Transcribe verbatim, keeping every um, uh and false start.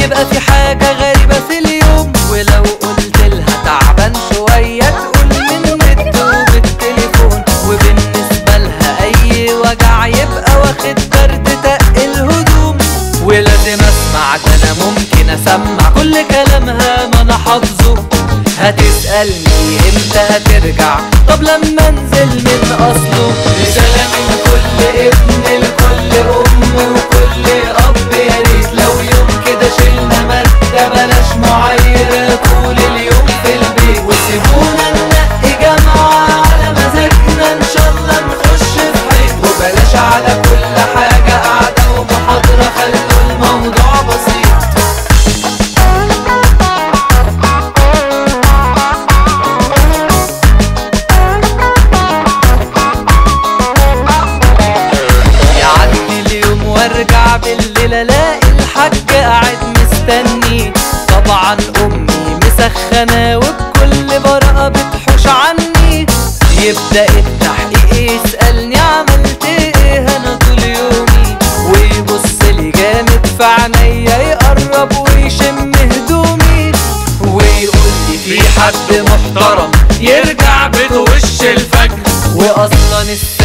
يبقى في حاجة غريبة في اليوم، ولو قلت لها تعبان شوية تقول من النت وبالتليفون، وبالنسبة لها أي وجع يبقى واخد برد تق الهدوم. ولازم أسمع ده أنا ممكن أسمع كل كلامها ما أنا حافظه. هتسألني امتى هترجع؟ طب لما انزل من اصله. رسالة من كل ابن لكل ام وكل اب، يا ريت لو يوم كده شلنا مادة بلاش معايرة طول اليوم في البيت، وسيبونا ننقي جامعة على مزاجنا ان شاء الله نخش في حيط، وبلاش على كل حاجة قاعدة ومحاضرة، خلوا الموضوع بسيط. وارجع بالليل الاقي الحاج قاعد مستني، طبعا امي مسخنه وبكل براءه بتحوش عني. يبدا التحقيق يسالني عملت ايه انا طول يومي، ويبص لي جامد في عينيا يقرب ويشم هدومي، ويقول لي في حد محترم يرجع بيته وش الفجر، واصلا